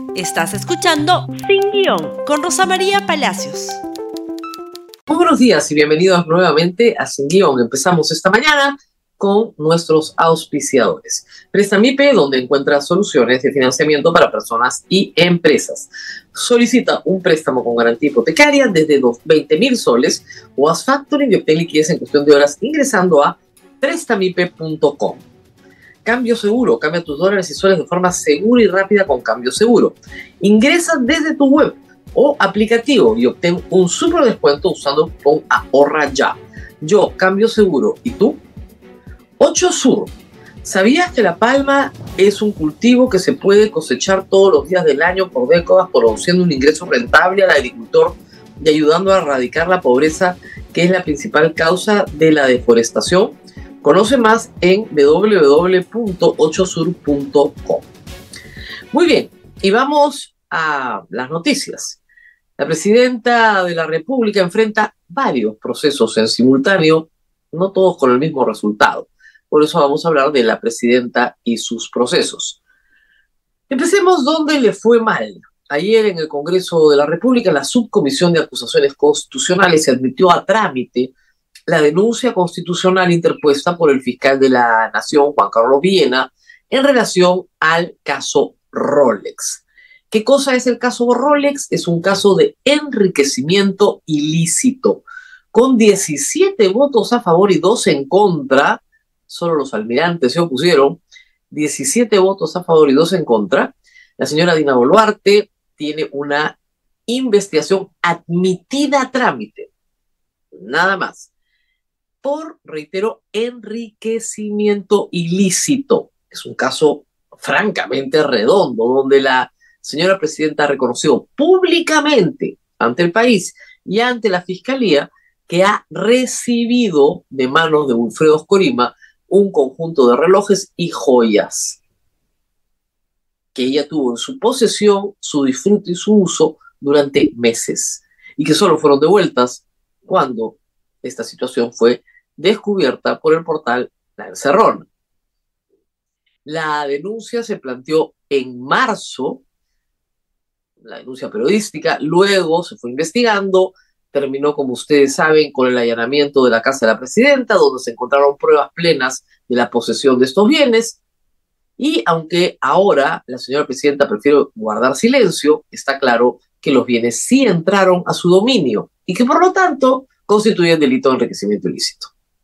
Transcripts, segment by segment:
Estás escuchando Sin Guión con Rosa María Palacios. Muy buenos días y bienvenidos nuevamente a Sin Guión. Empezamos esta mañana con nuestros auspiciadores. Prestamipe, donde encuentras soluciones de financiamiento para personas y empresas. Solicita un préstamo con garantía hipotecaria desde 20.000 soles o haz factoring y obtén liquidez en cuestión de horas ingresando a prestamipe.com. Cambio Seguro, cambia tus dólares y soles de forma segura y rápida con Cambio Seguro. Ingresa desde tu web o aplicativo y obtén un super descuento usando el cupón Ahorra Ya. Yo, Cambio Seguro. ¿Y tú? 8 Sur. ¿Sabías que la palma es un cultivo que se puede cosechar todos los días del año por décadas, produciendo un ingreso rentable al agricultor y ayudando a erradicar la pobreza, que es la principal causa de la deforestación? Conoce más en www.8sur.com. Muy bien, y vamos a las noticias. La presidenta de la República enfrenta varios procesos en simultáneo, no todos con el mismo resultado. Por eso vamos a hablar de la presidenta y sus procesos. Empecemos donde le fue mal. Ayer en el Congreso de la República, la Subcomisión de Acusaciones Constitucionales se admitió a trámite la denuncia constitucional interpuesta por el fiscal de la Nación, Juan Carlos Villena, en relación al caso Rolex. ¿Qué cosa es el caso Rolex? Es un caso de enriquecimiento ilícito. Con 17 votos a favor y 2 en contra, solo los almirantes se opusieron, 17 votos a favor y 2 en contra, la señora Dina Boluarte tiene una investigación admitida a trámite, nada más, por, reitero, enriquecimiento ilícito. Es un caso francamente redondo, donde la señora presidenta reconoció públicamente ante el país y ante la Fiscalía que ha recibido de manos de Wilfredo Oscorima un conjunto de relojes y joyas que ella tuvo en su posesión, su disfrute y su uso durante meses, y que solo fueron devueltas cuando esta situación fue descubierta por el portal La Encerrona. La denuncia se planteó en marzo, la denuncia periodística, luego se fue investigando, terminó, como ustedes saben, con el allanamiento de la casa de la presidenta, donde se encontraron pruebas plenas de la posesión de estos bienes, y aunque ahora la señora presidenta prefiere guardar silencio, está claro que los bienes sí entraron a su dominio y que por lo tanto constituyen delito de enriquecimiento ilícito.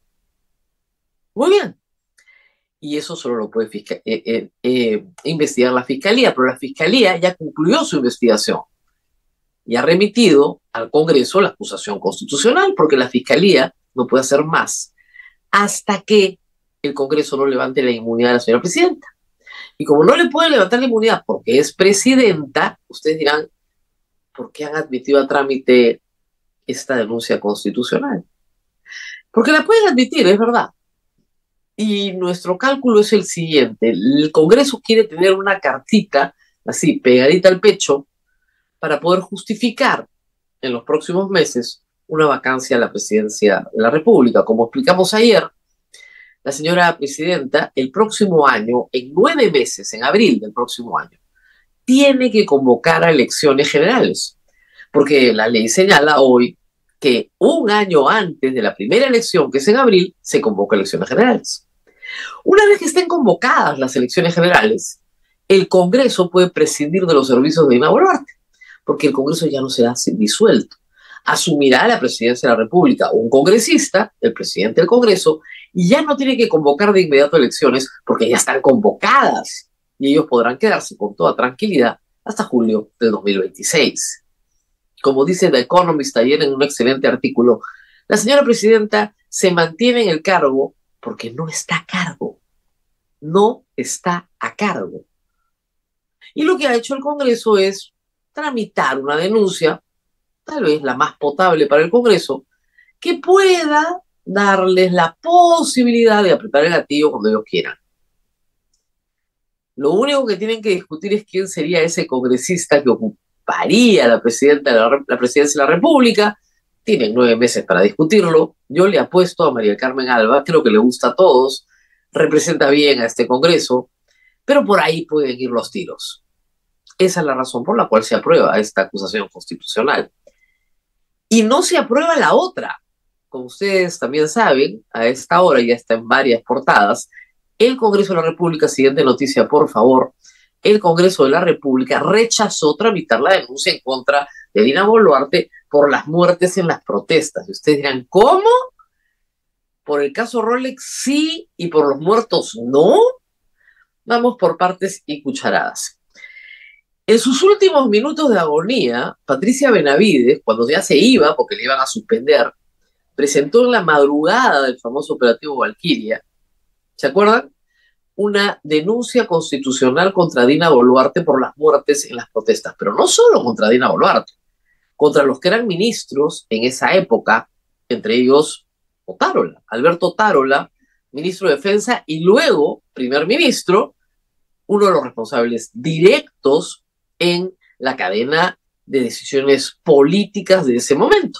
Muy bien. Y eso solo lo puede investigar la Fiscalía, pero la Fiscalía ya concluyó su investigación y ha remitido al Congreso la acusación constitucional, porque la Fiscalía no puede hacer más hasta que el Congreso no levante la inmunidad de la señora presidenta. Y como no le puede levantar la inmunidad porque es presidenta, ustedes dirán, ¿por qué han admitido a trámite esta denuncia constitucional? Porque la pueden admitir, es verdad. Y nuestro cálculo es el siguiente: el Congreso quiere tener una cartita así pegadita al pecho para poder justificar en los próximos meses una vacancia a la presidencia de la República. Como explicamos ayer, la señora presidenta el próximo año, en 9 meses, en abril del próximo año, tiene que convocar a elecciones generales, porque la ley señala hoy que un año antes de la primera elección, que es en abril, se convoca elecciones generales. Una vez que estén convocadas las elecciones generales, el Congreso puede prescindir de los servicios de Dina Boluarte, porque el Congreso ya no será disuelto. Asumirá la presidencia de la República un congresista, el presidente del Congreso, y ya no tiene que convocar de inmediato elecciones porque ya están convocadas y ellos podrán quedarse con toda tranquilidad hasta julio del 2026. Como dice The Economist ayer en un excelente artículo, la señora presidenta se mantiene en el cargo porque no está a cargo. No está a cargo. Y lo que ha hecho el Congreso es tramitar una denuncia, tal vez la más potable para el Congreso, que pueda darles la posibilidad de apretar el gatillo cuando ellos quieran. Lo único que tienen que discutir es quién sería ese congresista que ocuparía la presidencia de la República. Tienen 9 meses para discutirlo. Yo le apuesto a María Carmen Alba, creo que le gusta a todos, representa bien a este Congreso, pero por ahí pueden ir los tiros. Esa es la razón por la cual se aprueba esta acusación constitucional. Y no se aprueba la otra. Como ustedes también saben, a esta hora ya está en varias portadas, el Congreso de la República, siguiente noticia, por favor, el Congreso de la República rechazó tramitar la denuncia en contra de Dina Boluarte por las muertes en las protestas. Y ustedes dirán, ¿cómo? ¿Por el caso Rolex sí y por los muertos no? Vamos por partes y cucharadas. En sus últimos minutos de agonía, Patricia Benavides, cuando ya se iba, porque le iban a suspender, presentó en la madrugada del famoso operativo Valquiria, ¿se acuerdan? Una denuncia constitucional contra Dina Boluarte por las muertes en las protestas, pero no solo contra Dina Boluarte, contra los que eran ministros en esa época, entre ellos Otárola, Alberto Otárola, ministro de Defensa, y luego primer ministro, uno de los responsables directos en la cadena de decisiones políticas de ese momento.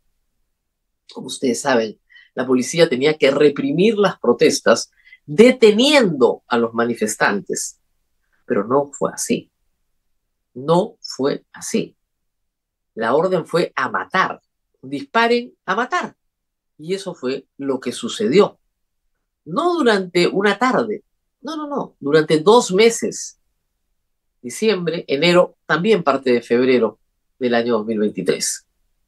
Como ustedes saben, la policía tenía que reprimir las protestas deteniendo a los manifestantes, pero no fue así. No fue así. La orden fue a matar. Disparen a matar. Y eso fue lo que sucedió. No durante una tarde, no, durante 2 meses. Diciembre, enero, también parte de febrero del año 2023.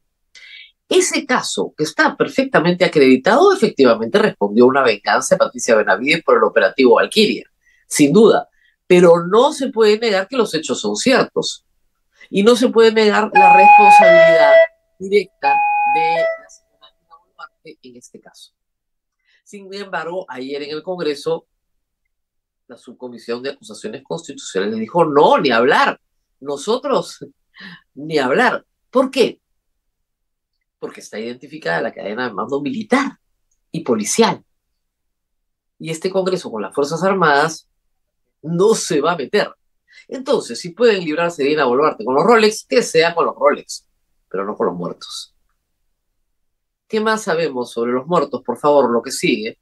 Ese caso, que está perfectamente acreditado, efectivamente respondió a una venganza de Patricia Benavides por el operativo Valquiria, sin duda, pero no se puede negar que los hechos son ciertos y no se puede negar la responsabilidad directa de la señora Dina Boluarte en este caso. Sin embargo, ayer en el Congreso, la Subcomisión de Acusaciones Constitucionales dijo, no, ni hablar, nosotros ni hablar. ¿Por qué? Porque está identificada la cadena de mando militar y policial. Y este Congreso con las Fuerzas Armadas no se va a meter. Entonces, si pueden librarse de Dina Boluarte con los Rolex, que sea con los Rolex, pero no con los muertos. ¿Qué más sabemos sobre los muertos? Por favor, lo que sigue.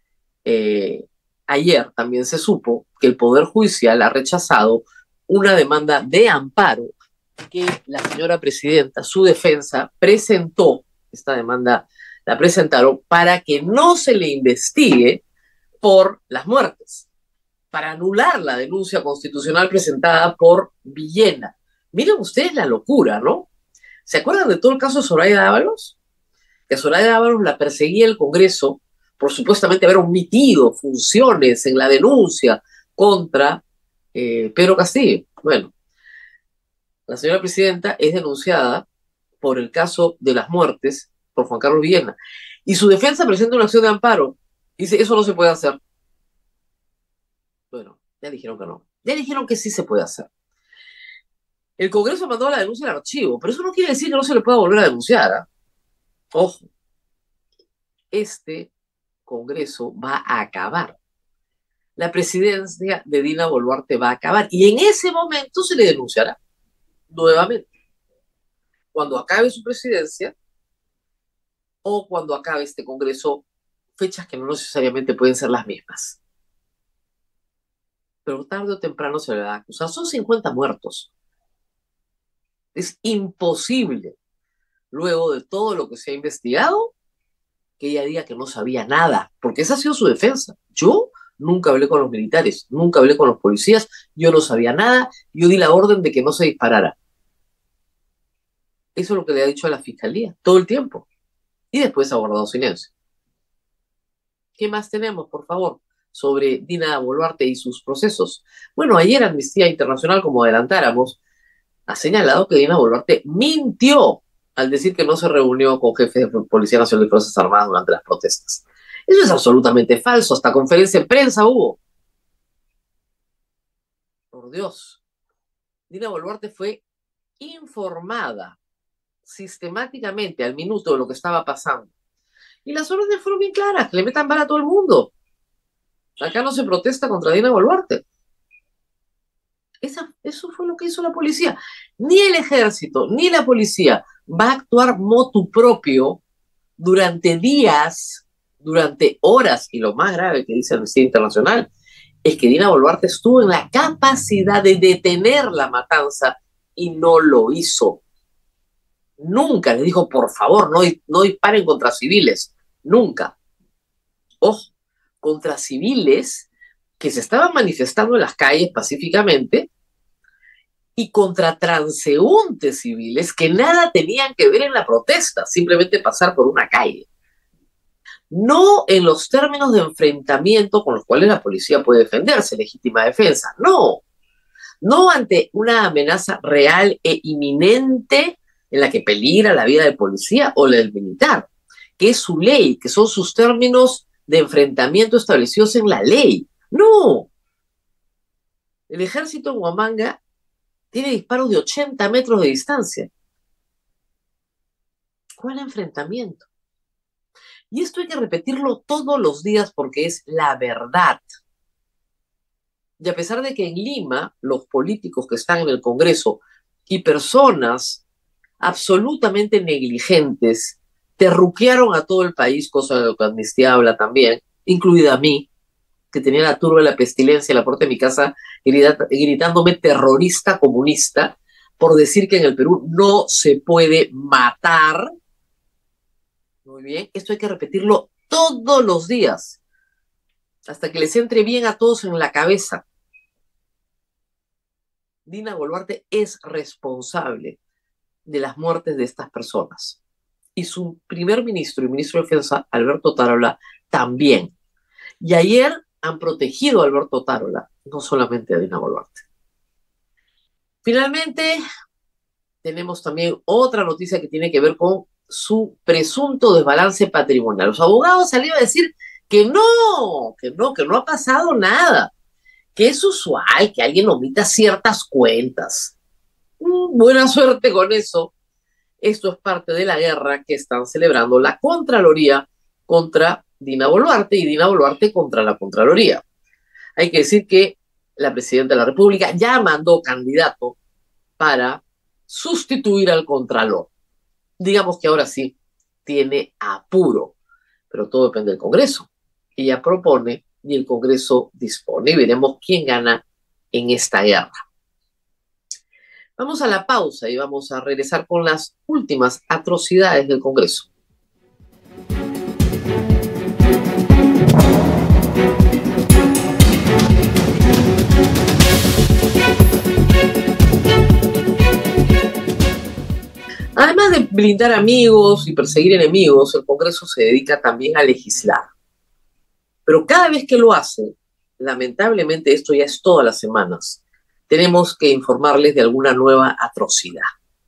Ayer también se supo que el Poder Judicial ha rechazado una demanda de amparo que la señora presidenta, su defensa, presentó. Esta demanda la presentaron para que no se le investigue por las muertes, para anular la denuncia constitucional presentada por Villena. Miren ustedes la locura, ¿no? ¿Se acuerdan de todo el caso de Soraya Dávalos? Que a Soraya Dávalos la perseguía el Congreso por supuestamente haber omitido funciones en la denuncia contra Pedro Castillo. Bueno, la señora presidenta es denunciada por el caso de las muertes por Juan Carlos Villena. Y su defensa presenta una acción de amparo. Dice, eso no se puede hacer. Bueno, ya dijeron que no. Ya dijeron que sí se puede hacer. El Congreso mandó la denuncia al archivo, pero eso no quiere decir que no se le pueda volver a denunciar, ¿eh? Ojo, este Congreso va a acabar. La presidencia de Dina Boluarte va a acabar. Y en ese momento se le denunciará nuevamente. Cuando acabe su presidencia o cuando acabe este Congreso, fechas que no necesariamente pueden ser las mismas. Pero tarde o temprano se le va a acusar. Son 50 muertos. Es imposible, luego de todo lo que se ha investigado, que ella diga que no sabía nada, porque esa ha sido su defensa. Yo nunca hablé con los militares, nunca hablé con los policías, yo no sabía nada, yo di la orden de que no se disparara. Eso es lo que le ha dicho a la fiscalía todo el tiempo. Y después ha guardado silencio. ¿Qué más tenemos, por favor, sobre Dina Boluarte y sus procesos? Bueno, ayer Amnistía Internacional, como adelantáramos, ha señalado que Dina Boluarte mintió al decir que no se reunió con jefes de Policía Nacional y Fuerzas Armadas durante las protestas. Eso es absolutamente falso, hasta conferencia de prensa hubo. Por Dios. Dina Boluarte fue informada sistemáticamente al minuto de lo que estaba pasando. Y las órdenes fueron bien claras, que le metan bala a todo el mundo. Acá no se protesta contra Dina Boluarte. Eso fue lo que hizo la policía. Ni el ejército, ni la policía va a actuar motu propio durante días, durante horas, y lo más grave que dice Amnistía Internacional, es que Dina Boluarte estuvo en la capacidad de detener la matanza y no lo hizo. Nunca le dijo, por favor, no disparen contra civiles. Nunca. Ojo, contra civiles que se estaban manifestando en las calles pacíficamente y contra transeúntes civiles que nada tenían que ver en la protesta, simplemente pasar por una calle. No en los términos de enfrentamiento con los cuales la policía puede defenderse, legítima defensa, no ante una amenaza real e inminente en la que peligra la vida del policía o la del militar, que es su ley, que son sus términos de enfrentamiento establecidos en la ley. No. El ejército en Huamanga tiene disparos de 80 metros de distancia. ¿Cuál enfrentamiento? Y esto hay que repetirlo todos los días porque es la verdad. Y a pesar de que en Lima los políticos que están en el Congreso y personas absolutamente negligentes terruquearon a todo el país, cosa de lo que Amnistía habla también, incluida a mí, que tenía la turba de la pestilencia en la puerta de mi casa gritándome terrorista comunista por decir que en el Perú no se puede matar. Muy bien, esto hay que repetirlo todos los días, hasta que les entre bien a todos en la cabeza. Dina Boluarte es responsable de las muertes de estas personas. Y su primer ministro y ministro de Defensa, Alberto Tarola, también. Y ayer han protegido a Alberto Tarola, no solamente a Dina Boluarte. Finalmente, tenemos también otra noticia que tiene que ver con su presunto desbalance patrimonial. Los abogados salieron a decir que no ha pasado nada, que es usual que alguien omita ciertas cuentas. Buena suerte con eso. Esto es parte de la guerra que están celebrando la Contraloría contra Dina Boluarte y Dina Boluarte contra la Contraloría. Hay que decir que la presidenta de la República ya mandó candidato para sustituir al Contralor. Digamos que ahora sí tiene apuro, pero todo depende del Congreso. Ella propone y el Congreso dispone y veremos quién gana en esta guerra. Vamos a la pausa y vamos a regresar con las últimas atrocidades del Congreso. Además de blindar amigos y perseguir enemigos, el Congreso se dedica también a legislar. Pero cada vez que lo hace, lamentablemente esto ya es todas las semanas, tenemos que informarles de alguna nueva atrocidad.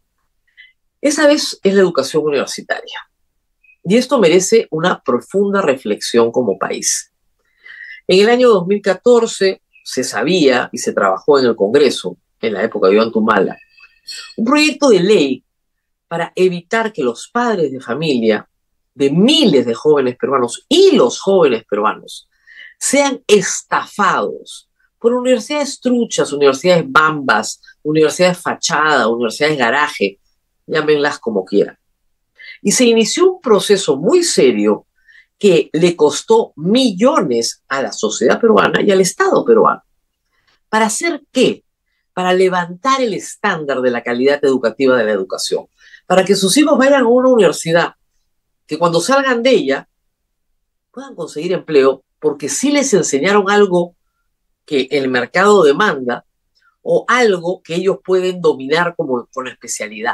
Esa vez es la educación universitaria. Y esto merece una profunda reflexión como país. En el año 2014 se sabía y se trabajó en el Congreso, en la época de Iván Tumala, un proyecto de ley para evitar que los padres de familia de miles de jóvenes peruanos y los jóvenes peruanos sean estafados por universidades truchas, universidades bambas, universidades fachada, universidades garaje, llámenlas como quieran. Y se inició un proceso muy serio que le costó millones a la sociedad peruana y al Estado peruano. ¿Para hacer qué? Para levantar el estándar de la calidad educativa de la educación, para que sus hijos vayan a una universidad, que cuando salgan de ella puedan conseguir empleo, porque sí les enseñaron algo que el mercado demanda o algo que ellos pueden dominar con especialidad.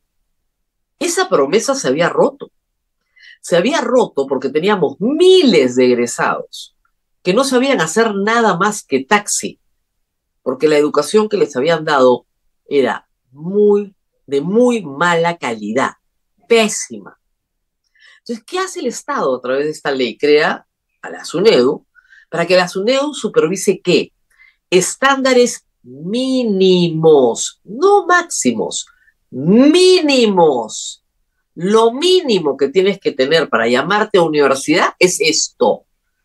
Esa promesa se había roto. Se había roto porque teníamos miles de egresados que no sabían hacer nada más que taxi, porque la educación que les habían dado era de muy mala calidad, pésima. Entonces, ¿qué hace el Estado a través de esta ley? Crea a la SUNEDU para que la SUNEDU supervise ¿qué? Estándares mínimos, no máximos, mínimos. Lo mínimo que tienes que tener para llamarte a universidad es esto.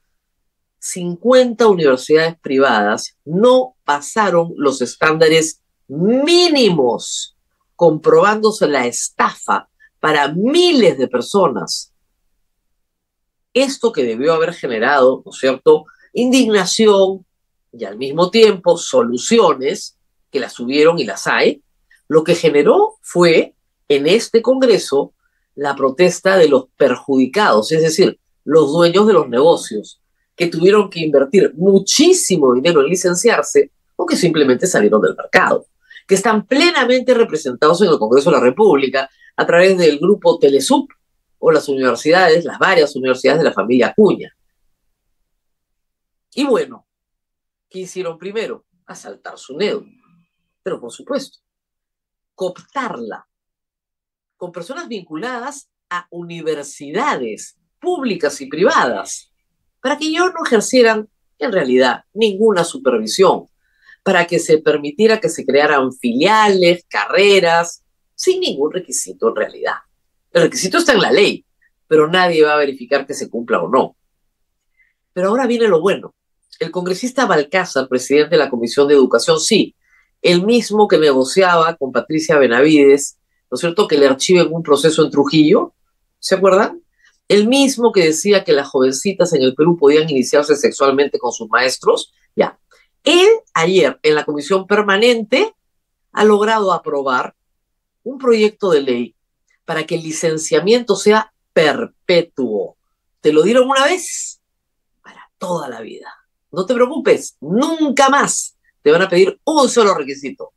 50 universidades privadas no pasaron los estándares mínimos, comprobándose la estafa para miles de personas. Esto que debió haber generado, ¿no es cierto?, indignación, y al mismo tiempo soluciones que las hubieron y las hay, lo que generó fue en este Congreso la protesta de los perjudicados, es decir, los dueños de los negocios, que tuvieron que invertir muchísimo dinero en licenciarse o que simplemente salieron del mercado, que están plenamente representados en el Congreso de la República a través del grupo Telesup o las universidades, las varias universidades de la familia Acuña. Y bueno, ¿qué hicieron primero? Asaltar SUNEDU, pero por supuesto, cooptarla con personas vinculadas a universidades públicas y privadas, para que ellos no ejercieran en realidad ninguna supervisión, para que se permitiera que se crearan filiales, carreras, sin ningún requisito en realidad. El requisito está en la ley, pero nadie va a verificar que se cumpla o no. Pero ahora viene lo bueno. El congresista Balcázar, presidente de la Comisión de Educación, sí, el mismo que negociaba con Patricia Benavides, ¿no es cierto?, que le archiven un proceso en Trujillo, ¿se acuerdan? El mismo que decía que las jovencitas en el Perú podían iniciarse sexualmente con sus maestros, ya. Él ayer en la comisión permanente ha logrado aprobar un proyecto de ley para que el licenciamiento sea perpetuo. ¿Te lo dieron una vez? Para toda la vida. No te preocupes, nunca más te van a pedir un solo requisito.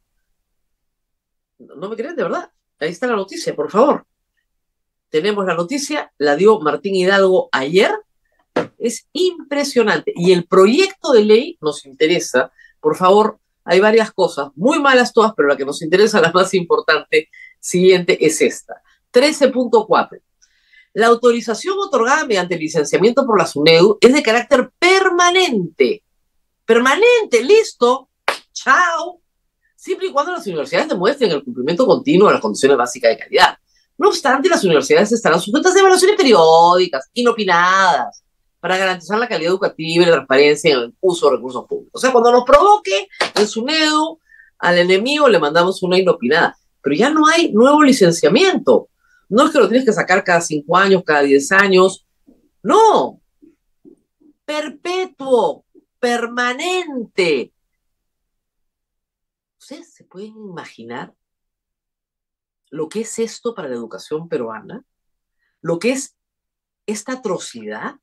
¿No me creen de verdad? Ahí está la noticia, por favor. Tenemos la noticia, la dio Martín Hidalgo ayer. Es impresionante. Y el proyecto de ley nos interesa. Por favor, hay varias cosas, muy malas todas, pero la que nos interesa, la más importante, siguiente, es esta. 13.4. La autorización otorgada mediante licenciamiento por la SUNEDU es de carácter permanente. Permanente, listo. Chao. Siempre y cuando las universidades demuestren el cumplimiento continuo de las condiciones básicas de calidad. No obstante, las universidades estarán sujetas a evaluaciones periódicas, inopinadas, para garantizar la calidad educativa y la transparencia en el uso de recursos públicos. O sea, cuando nos provoque el SUNEDU, al enemigo le mandamos una inopinada. Pero ya no hay nuevo licenciamiento. No es que lo tienes que sacar cada 5 años, cada 10 años. No. Perpetuo, permanente. ¿Ustedes se pueden imaginar lo que es esto para la educación peruana? ¿Lo que es esta atrocidad?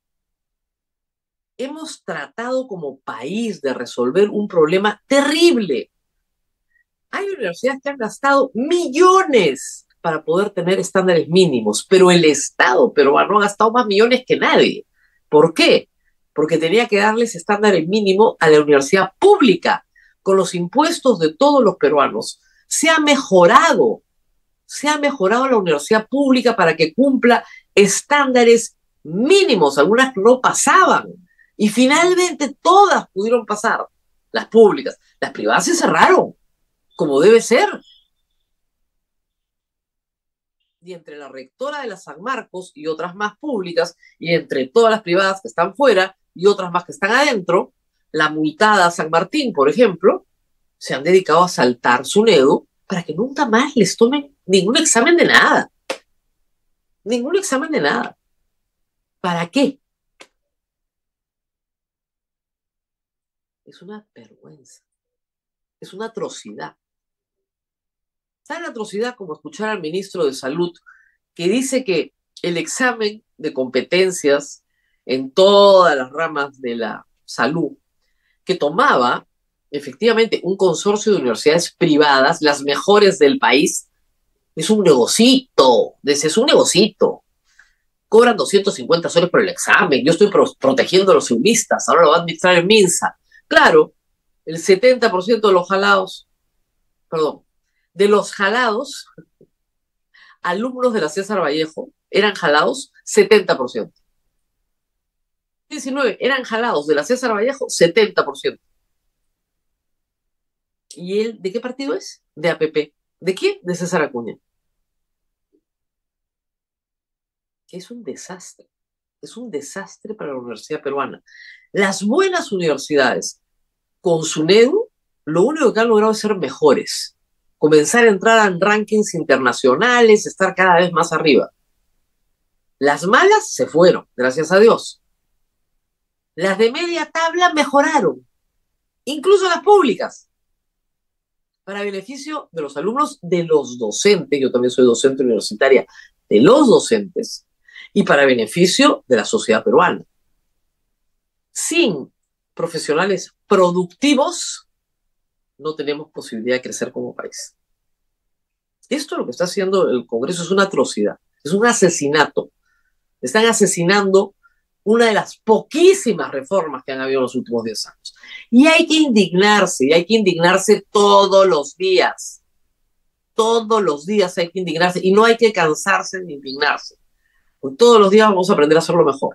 Hemos tratado como país de resolver un problema terrible. Hay universidades que han gastado millones para poder tener estándares mínimos, pero el Estado peruano ha gastado más millones que nadie. ¿Por qué? Porque tenía que darles estándares mínimos a la universidad pública. Con los impuestos de todos los peruanos, se ha mejorado la universidad pública para que cumpla estándares mínimos, algunas no pasaban, y finalmente todas pudieron pasar, las públicas. Las privadas se cerraron, como debe ser. Y entre la rectora de la San Marcos y otras más públicas, y entre todas las privadas que están fuera y otras más que están adentro, la multada San Martín, por ejemplo, se han dedicado a saltar SUNEDU para que nunca más les tomen ningún examen de nada. Ningún examen de nada. ¿Para qué? Es una vergüenza. Es una atrocidad. Tan atrocidad como escuchar al ministro de Salud que dice que el examen de competencias en todas las ramas de la salud que tomaba efectivamente un consorcio de universidades privadas, las mejores del país, es un negocito, es un negocito. Cobran 250 soles por el examen, yo estoy protegiendo a los UMistas, ahora lo va a administrar el MINSA. Claro, el 70% de los jalados, de los jalados, alumnos de la César Vallejo, eran jalados 70%. 19 eran jalados de la César Vallejo 70%. ¿Y él de qué partido es? De APP. ¿De quién? De César Acuña. Es un desastre. Es un desastre para la universidad peruana. Las buenas universidades con SUNEDU, lo único que han logrado es ser mejores. Comenzar a entrar en rankings internacionales, estar cada vez más arriba. Las malas se fueron, gracias a Dios. Las de media tabla mejoraron. incluso las públicas, para beneficio de los alumnos, de los docentes, yo también soy docente universitaria, de los docentes, y para beneficio de la sociedad peruana. Sin profesionales productivos, no tenemos posibilidad de crecer como país. Esto lo que está haciendo el Congreso es una atrocidad, es un asesinato. Están asesinando una de las poquísimas reformas que han habido en los últimos 10 años. Y hay que indignarse todos los días. Todos los días hay que indignarse y no hay que cansarse de indignarse. Porque todos los días vamos a aprender a hacerlo mejor.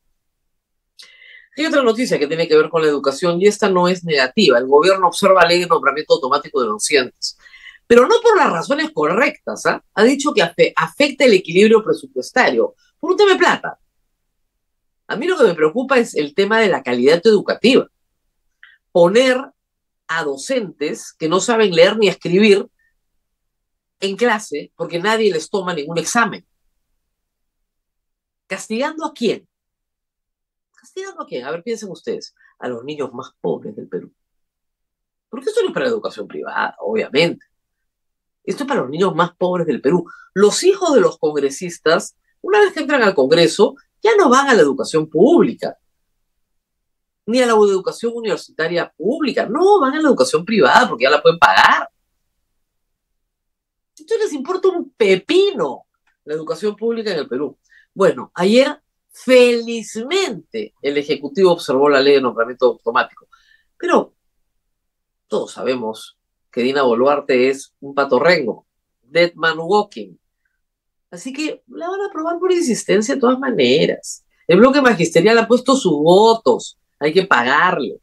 Hay otra noticia que tiene que ver con la educación y esta no es negativa. El gobierno observa ley de nombramiento automático de docentes, pero no por las razones correctas. Ha dicho que afecta el equilibrio presupuestario por un tema de plata. A mí lo que me preocupa es el tema de la calidad educativa. Poner a docentes que no saben leer ni escribir en clase porque nadie les toma ningún examen. ¿Castigando a quién? ¿Castigando a quién? A ver, piensen ustedes. A los niños más pobres del Perú. Porque esto no es para la educación privada, obviamente. Esto es para los niños más pobres del Perú. Los hijos de los congresistas, una vez que entran al Congreso, ya no van a la educación pública, ni a la educación universitaria pública. No, van a la educación privada porque ya la pueden pagar. Entonces les importa un pepino la educación pública en el Perú. Bueno, ayer, felizmente, el Ejecutivo observó la ley de nombramiento automático. Pero todos sabemos que Dina Boluarte es un patorrengo, dead man walking. Así que la van a aprobar por insistencia de todas maneras. El bloque magisterial ha puesto sus votos, hay que pagarle.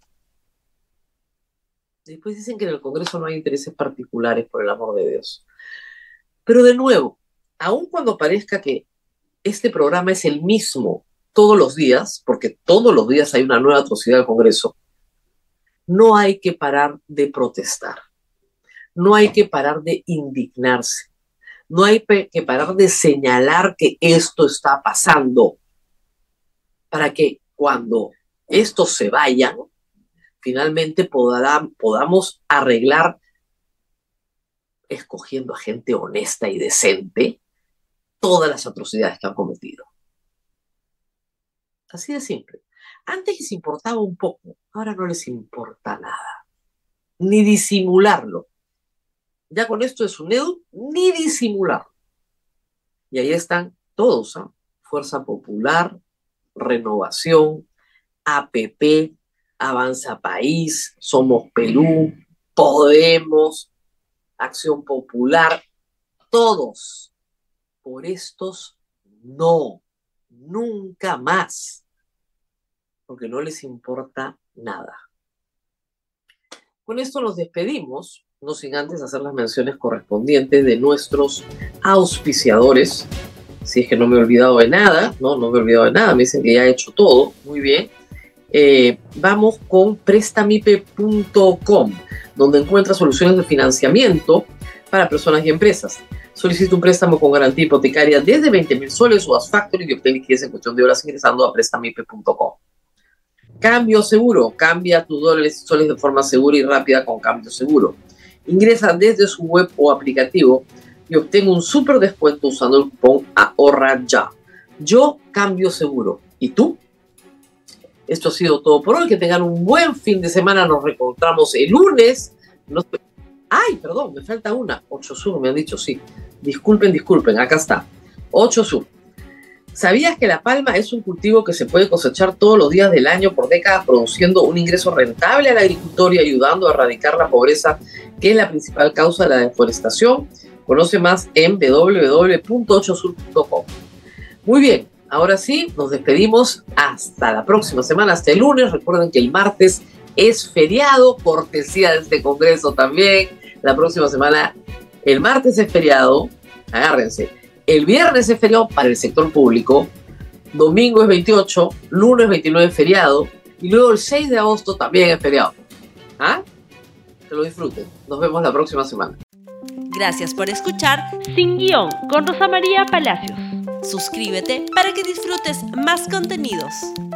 Después dicen que en el Congreso no hay intereses particulares, por el amor de Dios. Pero de nuevo, aun cuando parezca que este programa es el mismo todos los días, porque todos los días hay una nueva atrocidad del Congreso, no hay que parar de protestar. No hay que parar de indignarse. No hay que parar de señalar que esto está pasando para que cuando estos se vayan, finalmente podamos arreglar, escogiendo a gente honesta y decente, todas las atrocidades que han cometido. Así de simple. Antes les importaba un poco, ahora no les importa nada. Ni disimularlo. Ya con esto de SUNEDU, ni disimularlo. Y ahí están todos, Fuerza Popular, Renovación, APP, Avanza País, Somos Perú, Podemos, Acción Popular, todos. Por estos no, nunca más, porque no les importa nada. Con esto nos despedimos, no sin antes hacer las menciones correspondientes de nuestros auspiciadores. Si es que no me he olvidado de nada, no me he olvidado de nada, me dicen que ya he hecho todo, muy bien. Vamos con prestamipe.com, donde encuentra soluciones de financiamiento para personas y empresas. Solicita un préstamo con garantía hipotecaria desde 20,000 soles o As Factory y obtén liquidez en cuestión de horas ingresando a prestamipe.com. Cambio Seguro, cambia tus dólares y soles de forma segura y rápida con Cambio Seguro. Ingresa desde su web o aplicativo y obtén un súper descuento usando el cupón Ahorra Ya. Yo Cambio Seguro. ¿Y tú? Esto ha sido todo por hoy. Que tengan un buen fin de semana. Nos reencontramos el lunes. Ay, perdón, me falta una. 8 Sur, me han dicho, sí. Disculpen, acá está. 8 Sur. ¿Sabías que la palma es un cultivo que se puede cosechar todos los días del año por décadas, produciendo un ingreso rentable al agricultor y ayudando a erradicar la pobreza, que es la principal causa de la deforestación? Conoce más en www.8sur.com. Muy bien, ahora sí, nos despedimos hasta la próxima semana, hasta el lunes. Recuerden que el martes es feriado, cortesía de este Congreso también. La próxima semana, el martes es feriado, agárrense. El viernes es feriado para el sector público, domingo es 28, lunes 29 es feriado, y luego el 6 de agosto también es feriado. Que lo disfruten. Nos vemos la próxima semana. Gracias por escuchar Sin Guión con Rosa María Palacios. Suscríbete para que disfrutes más contenidos.